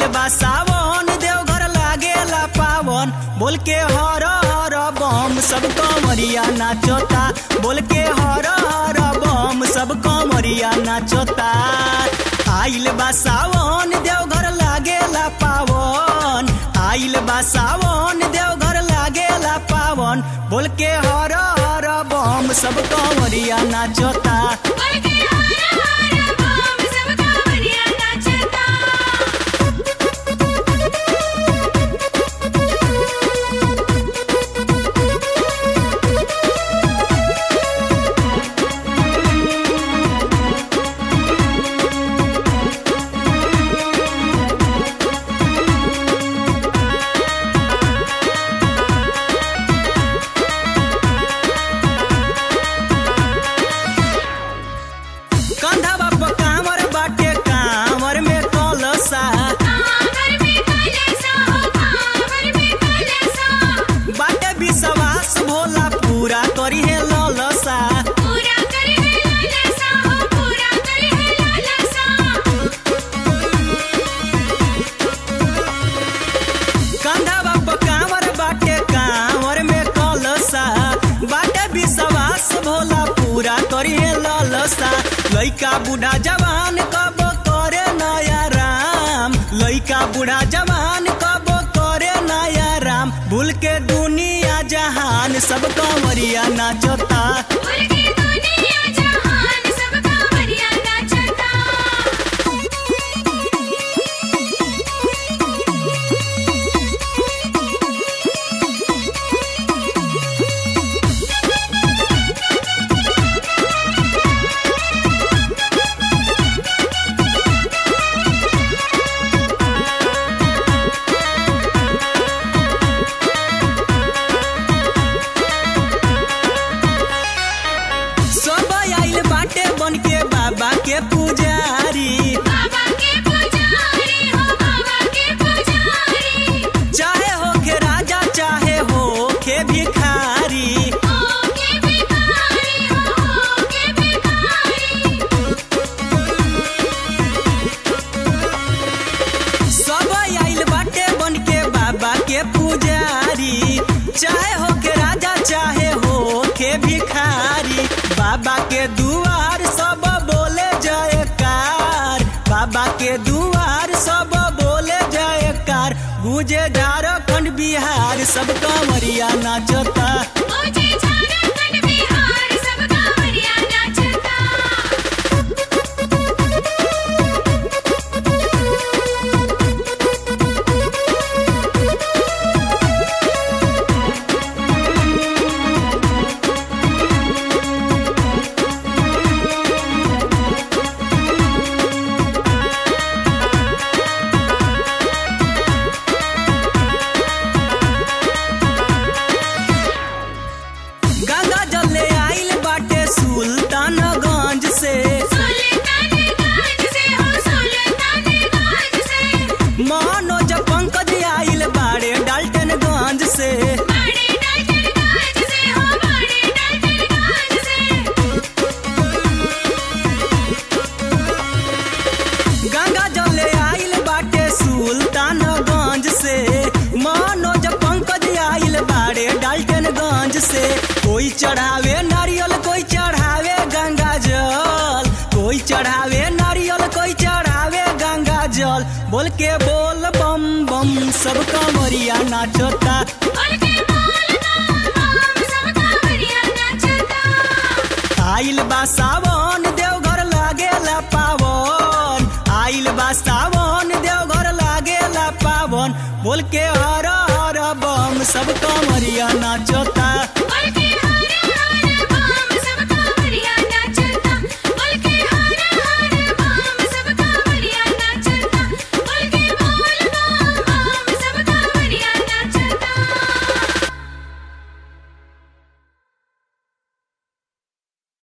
बा सावन देवघर लागेला पावन बोल के हर हर बम सब कमरिया नाचता बोल के हर हर बम सब कमरिया नाचता आइल बा सावन देवघर लागेला पावन आइल बा सावन देवघर लागेला पावन बोल के हर हर बम सब कमरिया नाचता लइका बूढ़ा जवान कब करे नया राम लइका बूढ़ा जवान कब करे नया राम भूल के दुनिया जहान सब कंवरिया नाचता बाबा के पुजारी हो बाबा के पुजारी चाहे हो के राजा चाहे हो के भिखारी सब आइल बाटे बन के बाबा के पुजारी चाहे हो के राजा चाहे हो के भिखारी बाबा के दुआर सब बोले जयकार बाबा के दुआर सब बोले जयकार गुजे झारखंड बिहार सब कंवरिया नाचता से कोई चढ़ावे नारियल कोई चढ़ावे गंगा जल कोई चढ़ावे नारियल कोई चढ़ावे गंगा जल बोल के बोल बम बम सब कंवरिया नाचता आइल बा सावन देवघर लागेला पावन आइल बा सावन देवघर लागेला पावन बोल के हर हर बम सब कंवरिया नाचता